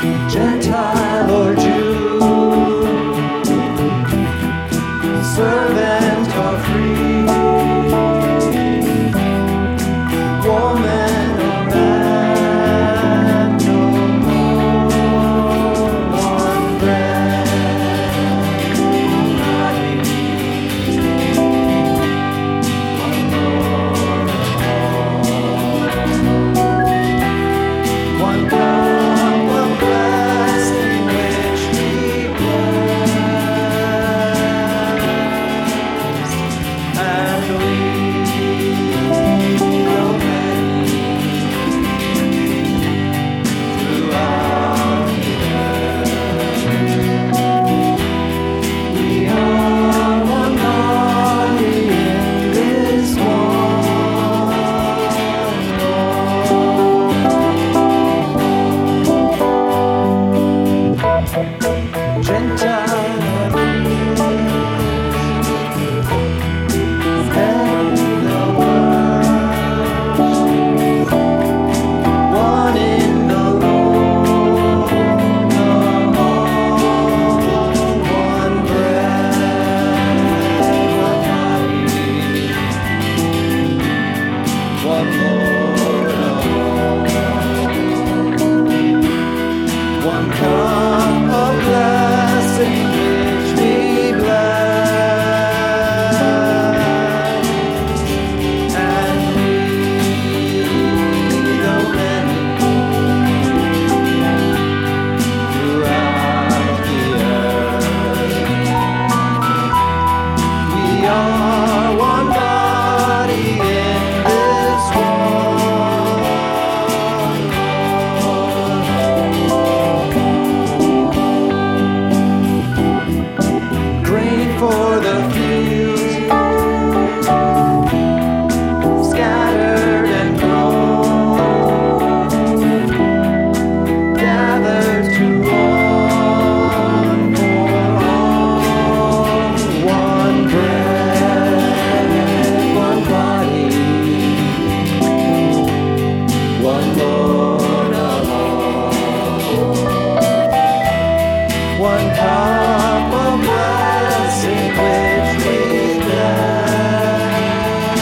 Gentile or Jew, servant or free, woman or man, no more one bread, body, one Lord of all, one cup of blessing which we bless, and we go many throughout the earth. We are one body in this one Lord. Gentile and the world, one in the Lord, one bread, one body, one Lord of all, one cup of blessing which we bless, and we, though many, throughout the earth. We are one body in this one Lord. Grain for the fields, scattered and grown, gathered to one for all, one bread, one body, one Lord of all, one cup of blessing which we bless,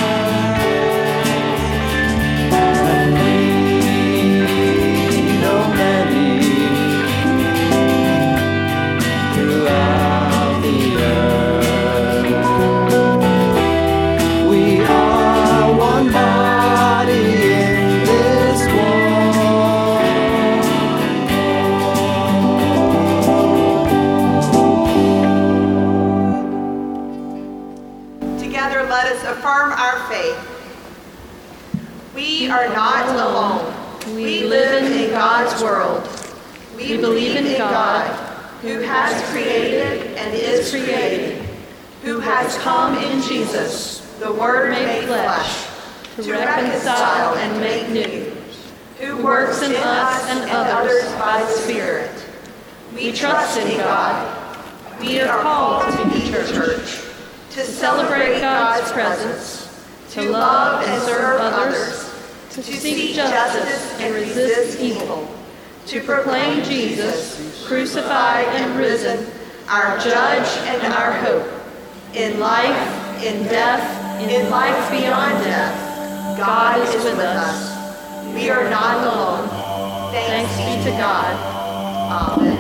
and we, though many, throughout the earth. We are one body in this one. Together, let us affirm our faith. We are not alone. We live in God's world. We believe in God, who has created and is created, who has come in Jesus, the Word made flesh, to reconcile and make new, who works in us and others by the Spirit. We trust in God. We are called to be the church, to celebrate God's presence, to love and serve others, to seek justice and resist evil, to proclaim Jesus, crucified and risen, our judge and our hope. In life, in death, in life beyond death, God is with us. We are not alone. Thanks be to God. Amen.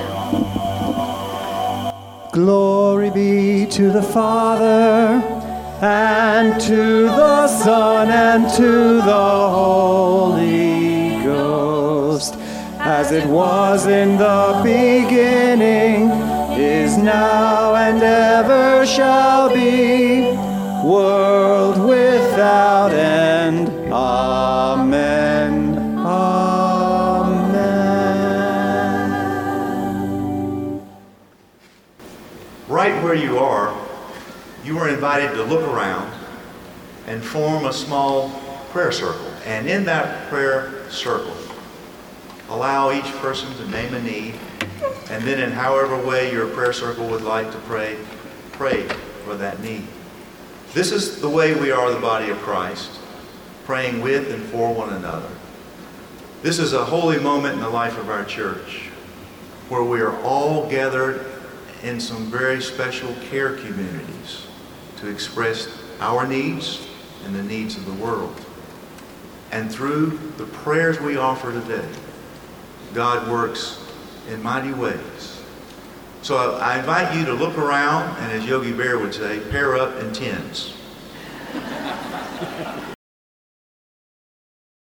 Glory be to the Father, and to the Son, and to the Holy Ghost, as it was in the beginning, is now, and ever shall be, world without end. Amen. Amen. Right where you are invited to look around and form a small prayer circle. And in that prayer circle, allow each person to name a need, and then in however way your prayer circle would like to pray for that need. This is the way we are the body of Christ, praying with and for one another. This is a holy moment in the life of our church. where we are all gathered in some very special care communities to express our needs and the needs of the world. And through the prayers we offer today, God works in mighty ways. So I invite you to look around and, as Yogi Bear would say, pair up in tens.